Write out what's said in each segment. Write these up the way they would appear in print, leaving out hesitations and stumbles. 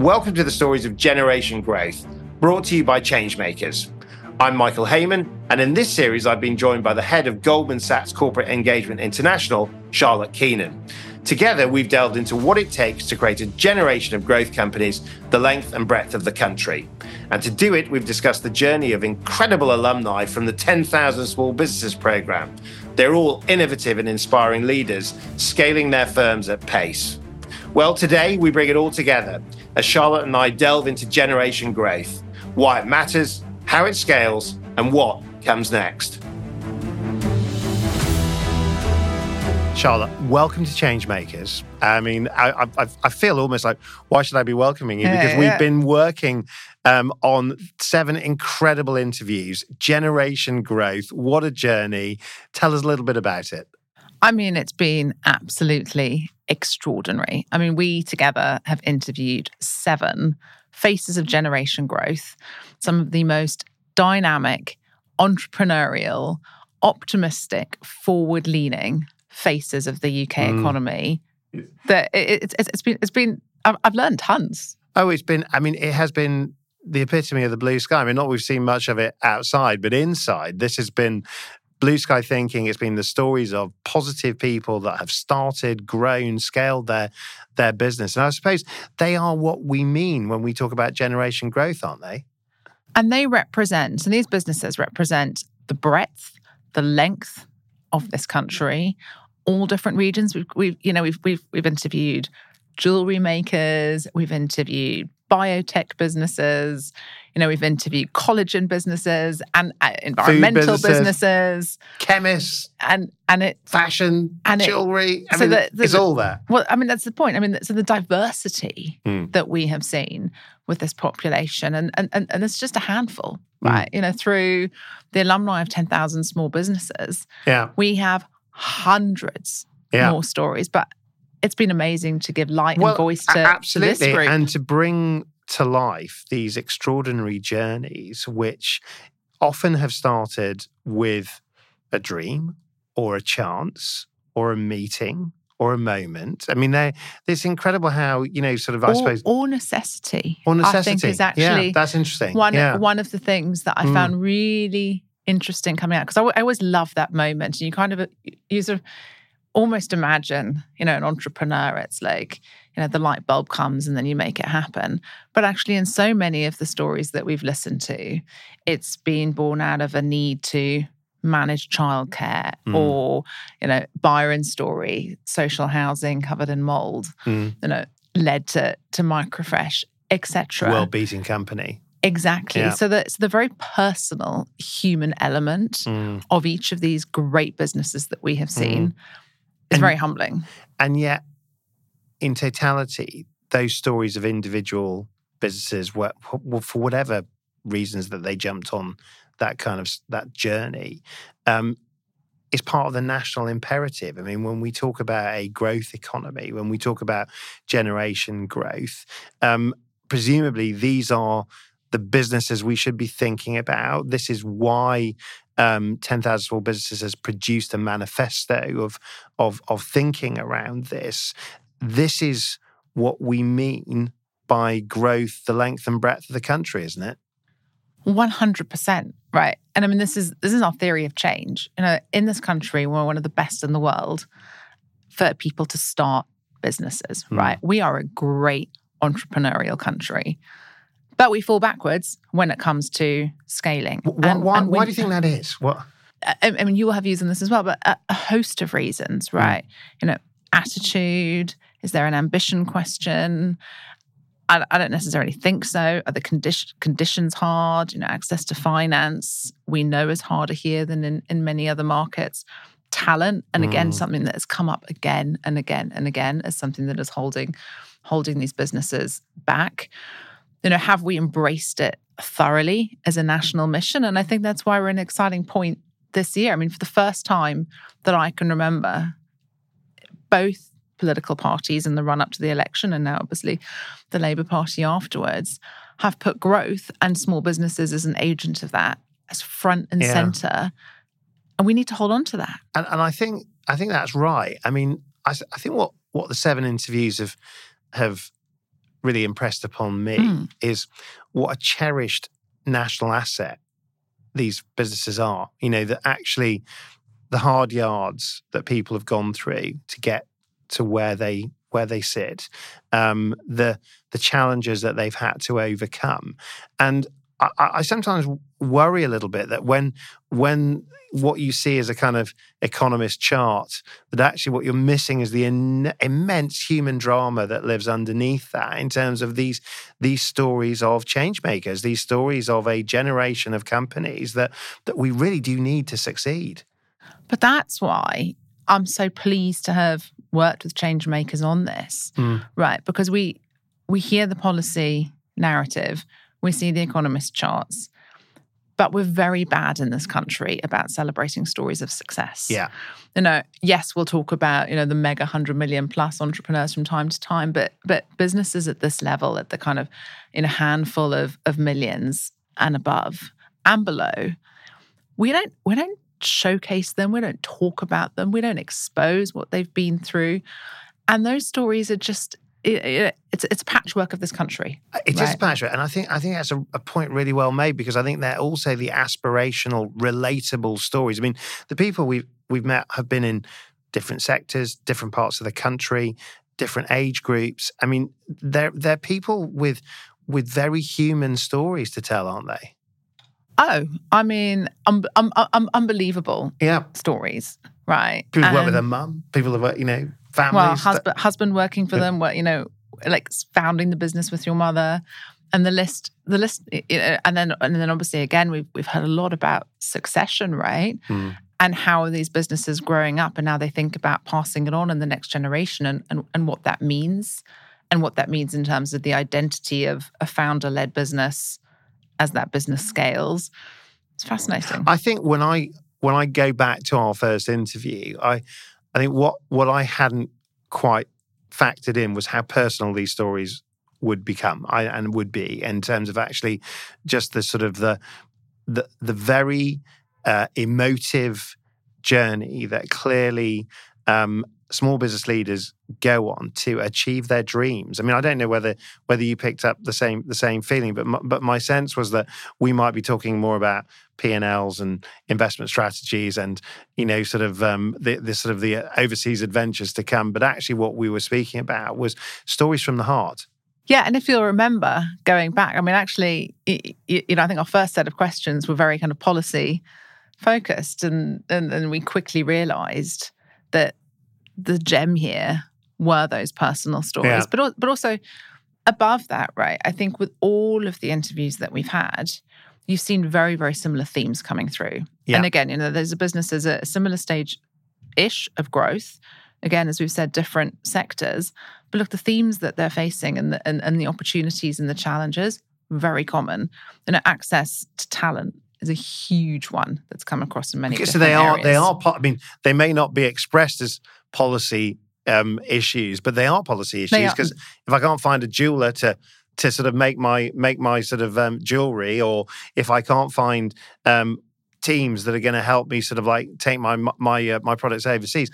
Welcome to the Stories of Generation Growth, brought to you by Changemakers. I'm Michael Heyman, and in this series, I've been joined by the head of Goldman Sachs Corporate Engagement International, Charlotte Keenan. Together, we've delved into what it takes to create a generation of growth companies the length and breadth of the country. And to do it, we've discussed the journey of incredible alumni from the 10,000 Small Businesses Programme. They're all innovative and inspiring leaders, scaling their firms at pace. Well, today, we bring it all together as Charlotte and I delve into generation growth, why it matters, how it scales, and what comes next. Charlotte, welcome to Changemakers. I mean, I feel almost like, why should I be welcoming you? Because we've been working on 7 incredible interviews, generation growth. What a journey. Tell us a little bit about it. I mean, it's been absolutely extraordinary. I mean, we together have interviewed 7 faces of generation growth, some of the most dynamic, entrepreneurial, optimistic, forward-leaning faces of the UK economy. That it's been. I've learned tons. Oh, it has been the epitome of the blue sky. I mean, not we've seen much of it outside, but inside, this has been blue sky thinking. It's been the stories of positive people that have started, grown, scaled their business. And I suppose they are what we mean when we talk about generation growth, aren't they? And these businesses represent the breadth, the length of this country, all different regions. We've interviewed jewelry makers, we've interviewed biotech businesses, we've interviewed collagen businesses and environmental businesses, chemists, and it fashion, and jewelry. It's all there. Well, I mean, that's the point. I mean, so the diversity that we have seen with this population, and it's just a handful, right? Through the alumni of 10,000 Small Businesses, we have hundreds more stories, but it's been amazing to give light and voice to this group. And to bring to life these extraordinary journeys, which often have started with a dream or a chance or a meeting or a moment. I mean, it's incredible how, I suppose... Or necessity. Or necessity. I think is actually... Yeah, that's interesting. One of the things that I found really interesting coming out, because I always love that moment. And you sort of almost imagine, an entrepreneur, it's like, the light bulb comes and then you make it happen. But actually in so many of the stories that we've listened to, it's been born out of a need to manage childcare or, Byron's story, social housing covered in mold, led to Microfresh, etc. World-beating company. Exactly. Yeah. So that's the very personal human element of each of these great businesses that we have seen. It's very humbling. And yet, in totality, those stories of individual businesses were for whatever reasons that they jumped on that journey, is part of the national imperative. I mean, when we talk about a growth economy, when we talk about generation growth, presumably these are the businesses we should be thinking about. This is why 10,000 Small Businesses has produced a manifesto of thinking around this. This is what we mean by growth, the length and breadth of the country, isn't it? 100%, right? And I mean, this is our theory of change. In this country, we're one of the best in the world for people to start businesses, right? We are a great entrepreneurial country. But we fall backwards when it comes to scaling. Why do you think that is? What? I mean, you will have views on this as well, but a host of reasons, right? Attitude. Is there an ambition question? I don't necessarily think so. Are the conditions hard? Access to finance, we know is harder here than in many other markets. Talent, and again, something that has come up again and again and again as something that is holding these businesses back. Have we embraced it thoroughly as a national mission? And I think that's why we're in an exciting point this year. I mean, for the first time that I can remember, both political parties in the run-up to the election, and now obviously the Labour Party afterwards, have put growth and small businesses as an agent of that, as front and centre. And we need to hold on to that. And I think that's right. I mean, I think what the 7 interviews have really impressed upon me is what a cherished national asset these businesses are. You know, that actually the hard yards that people have gone through to get to where they sit, the challenges that they've had to overcome. And I sometimes worry a little bit that when what you see as a kind of economist chart, that actually what you're missing is the immense human drama that lives underneath that, in terms of these stories of change makers, these stories of a generation of companies that we really do need to succeed. But that's why I'm so pleased to have worked with change makers on this, right? Because we hear the policy narrative, we see the economist charts, but we're very bad in this country about celebrating stories of success. Yeah. You know, yes, we'll talk about, you know, the mega 100 million plus entrepreneurs from time to time, but businesses at this level, at the kind of, in a handful of millions and above and below, we don't showcase them, we don't talk about them, we don't expose what they've been through. And those stories are just, it's a patchwork of this country. It is a patchwork, and I think that's a point really well made, because I think they're also the aspirational, relatable stories. I mean, the people we've met have been in different sectors, different parts of the country, different age groups. I mean, they're people with very human stories to tell, aren't they? Oh, I mean, unbelievable stories, right? People work with their mum, people have worked, you know, families. Well, husband working for them, you know, like founding the business with your mother, and the list, you know, and then obviously again we've heard a lot about succession, right? And how are these businesses growing up, and now they think about passing it on in the next generation, and what that means, and what that means in terms of the identity of a founder-led business as that business scales. It's fascinating. I think when I go back to our first interview, I think what I hadn't quite factored in was how personal these stories would become and would be, in terms of actually just the sort of the very emotive journey that clearly small business leaders go on to achieve their dreams. I mean, I don't know whether you picked up the same feeling, but my sense was that we might be talking more about P&Ls and investment strategies, and, you know, sort of the overseas adventures to come. But actually, what we were speaking about was stories from the heart. Yeah, and if you'll remember going back, I mean, actually, you know, I think our first set of questions were very kind of policy focused, and we quickly realised that the gem here were those personal stories. Yeah. But also above that, right, I think with all of the interviews that we've had, you've seen very, very similar themes coming through. Yeah. And again, you know, there's a businesses at a similar stage-ish of growth. Again, as we've said, different sectors. But look, the themes that they're facing and the opportunities and the challenges, very common. And access to talent is a huge one that's come across in many different areas. They are. I mean, they may not be expressed as policy issues, but they are policy issues, because if I can't find a jeweler to sort of make my sort of jewelry, or if I can't find teams that are going to help me sort of like take my products overseas,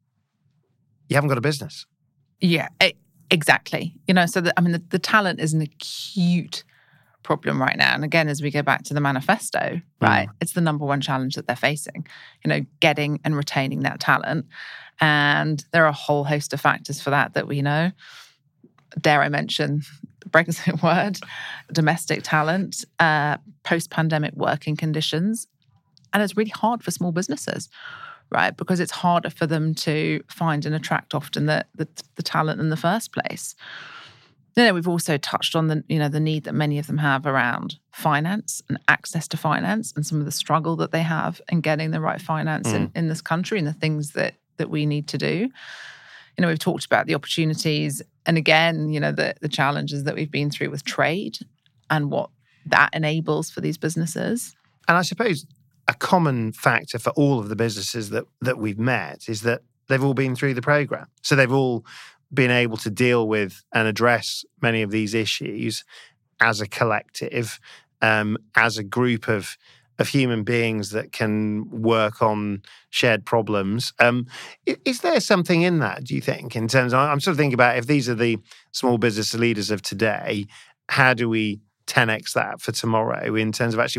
you haven't got a business. Yeah, exactly. You know, so the talent is an acute problem right now. And again, as we go back to the manifesto, right, it's the number one challenge that they're facing, you know, getting and retaining that talent. And there are a whole host of factors for that we know. Dare I mention the Brexit word, domestic talent, post-pandemic working conditions. And it's really hard for small businesses, right? Because it's harder for them to find and attract often the talent in the first place. You know, we've also touched on the need that many of them have around finance and access to finance, and some of the struggle that they have in getting the right finance in this country, and the things that we need to do. You know, we've talked about the opportunities, and again, you know, the challenges that we've been through with trade and what that enables for these businesses. And I suppose a common factor for all of the businesses that we've met is that they've all been through the program. So they've all been able to deal with and address many of these issues as a collective, as a group of of human beings that can work on shared problems. Is there something in that, do you think, in terms of, I'm sort of thinking about if these are the small business leaders of today, how do we 10x that for tomorrow in terms of actually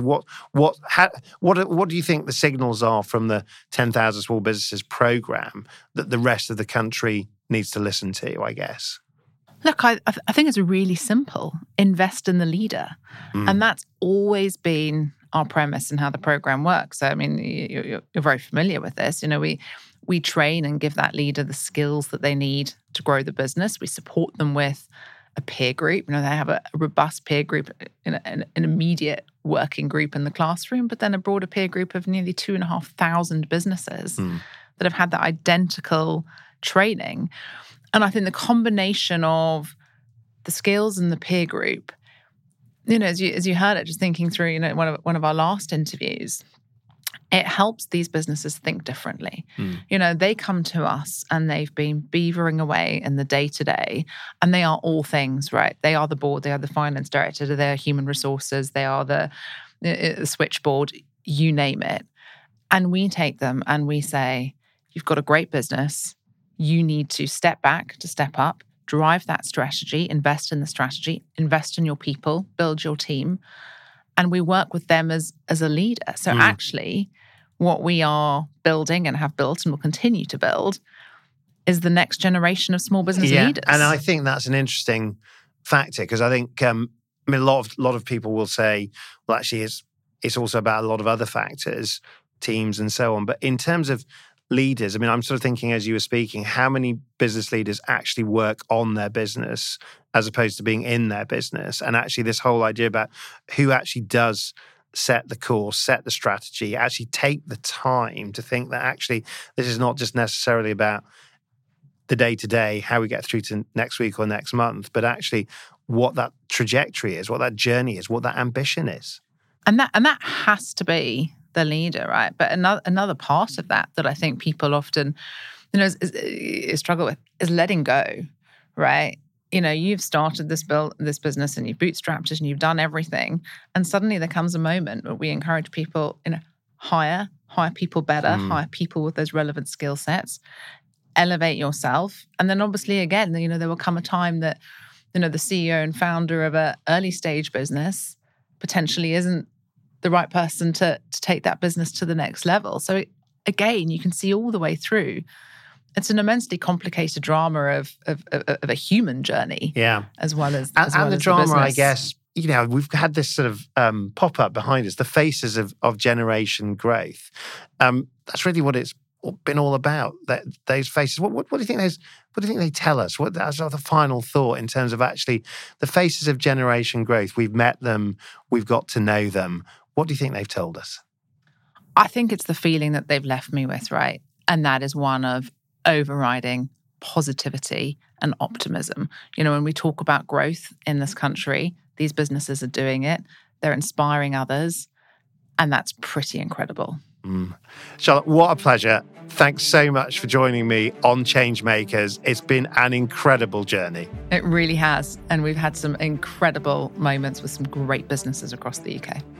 what do you think the signals are from the 10,000 Small Businesses program that the rest of the country needs to listen to, I guess? Look, I think it's really simple. Invest in the leader. And that's always been our premise and how the program works. So, I mean, you're very familiar with this. You know, we train and give that leader the skills that they need to grow the business. We support them with a peer group. You know, they have a robust peer group, an immediate working group in the classroom, but then a broader peer group of nearly 2,500 businesses that have had that identical training. And I think the combination of the skills and the peer group, you know, as you heard it, just thinking through, you know, one of our last interviews, it helps these businesses think differently. You know, they come to us and they've been beavering away in the day-to-day, and they are all things, right? They are the board, they are the finance director, they are human resources, they are the switchboard, you name it. And we take them and we say, you've got a great business, you need to step back to step up, drive that strategy, invest in the strategy, invest in your people, build your team. And we work with them as a leader. So actually, what we are building and have built and will continue to build is the next generation of small business leaders. And I think that's an interesting factor, because I think a lot of people will say, well, actually, it's also about a lot of other factors, teams and so on. But in terms of leaders, I mean, I'm sort of thinking as you were speaking, how many business leaders actually work on their business as opposed to being in their business? And actually this whole idea about who actually does set the course, set the strategy, actually take the time to think that actually this is not just necessarily about the day-to-day, how we get through to next week or next month, but actually what that trajectory is, what that journey is, what that ambition is. And that has to be the leader, right? But another part of that I think people often, you know, struggle with is letting go, right? You know, you've started this business and you've bootstrapped it and you've done everything, and suddenly there comes a moment where we encourage people, you know, hire people better, hire people with those relevant skill sets, elevate yourself, and then obviously again, you know, there will come a time that, you know, the CEO and founder of an early stage business potentially isn't the right person to take that business to the next level. So again, you can see all the way through. It's an immensely complicated drama of a human journey, as well as the drama. The I guess, you know, we've had this sort of pop up behind us, the faces of generation growth. That's really what it's been all about. Those faces. What do you think those? What do you think they tell us? That's the final thought in terms of actually the faces of generation growth. We've met them. We've got to know them. What do you think they've told us? I think it's the feeling that they've left me with, right? And that is one of overriding positivity and optimism. You know, when we talk about growth in this country, these businesses are doing it. They're inspiring others. And that's pretty incredible. Charlotte, what a pleasure. Thanks so much for joining me on Changemakers. It's been an incredible journey. It really has. And we've had some incredible moments with some great businesses across the UK.